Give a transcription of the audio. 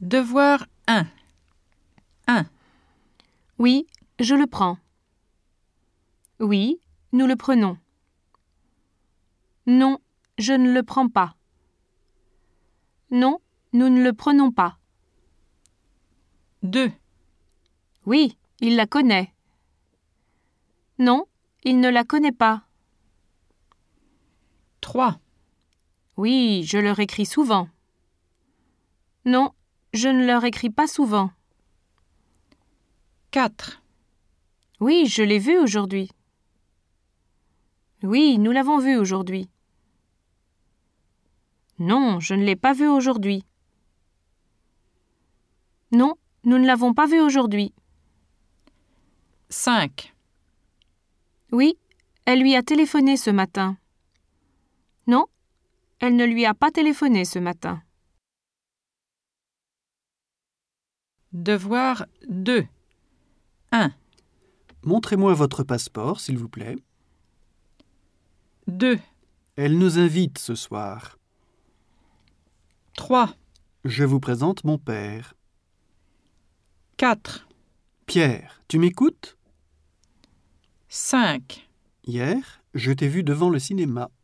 Devoir 1. 1. Oui, je le prends. Oui, nous le prenons. Non, je ne le prends pas. Non, nous ne le prenons pas. 2. Oui, il la connaît. Non, il ne la connaît pas. 3. Oui, je leur écris souvent. Non, je ne leur écris pas souvent. 4. Oui, je l'ai vu aujourd'hui. Oui, nous l'avons vu aujourd'hui. Non, je ne l'ai pas vu aujourd'hui. Non, nous ne l'avons pas vu aujourd'hui. 5. Oui, elle lui a téléphoné ce matin. Non, elle ne lui a pas téléphoné ce matin. Devoir 2. 1. Montrez-moi votre passeport, s'il vous plaît. 2. Elle nous invite ce soir. 3. Je vous présente mon père. 4. Pierre, tu m'écoutes? 5. Hier, je t'ai vu devant le cinéma.